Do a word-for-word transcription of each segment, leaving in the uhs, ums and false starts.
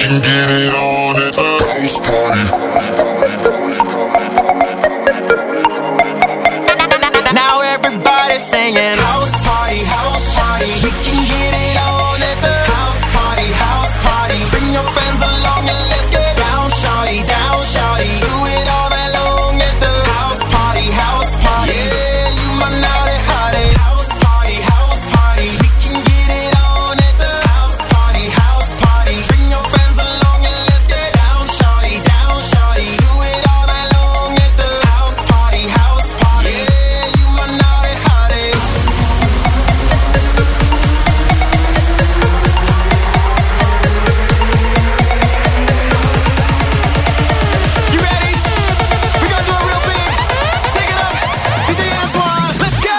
can get it on at the house party. Now everybody's singing house party, house party. We can get it on at the house party, house party. Bring your friends along and let's get down, shawty, down, shawty. Do it all night long at the house party, house party. Yeah, you my naughty hottie. House party, house party. We can get it on at the house party, house party. Bring your friends along and let's get down, shawty, down, shawty. Do it all night long at the house party, house party. Yeah, you my naughty hottie. You ready? We gonna do it real big. Take it up. D J Antoine, let's go.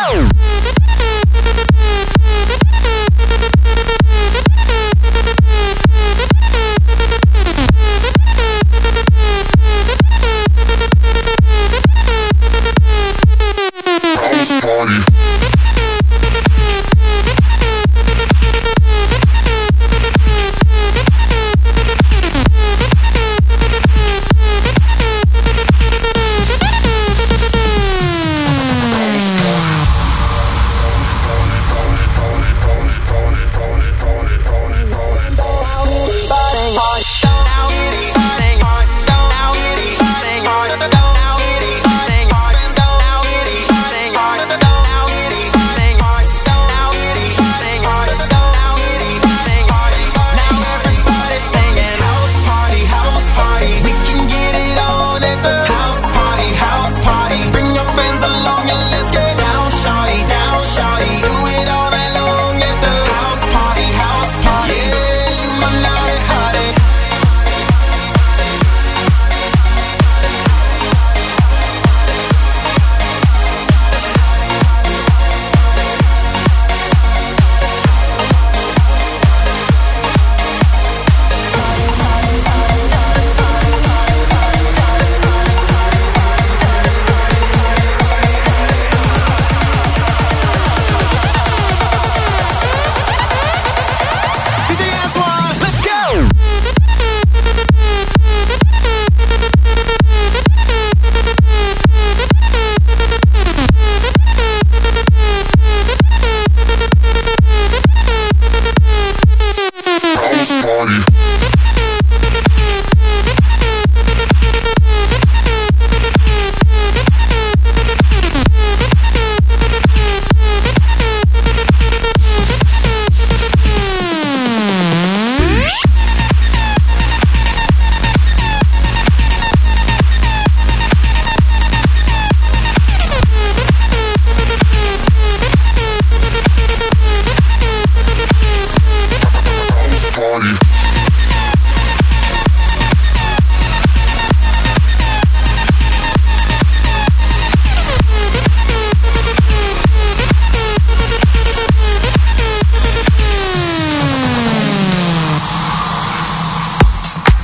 House party. D J Antoine, let's go. House party. House party.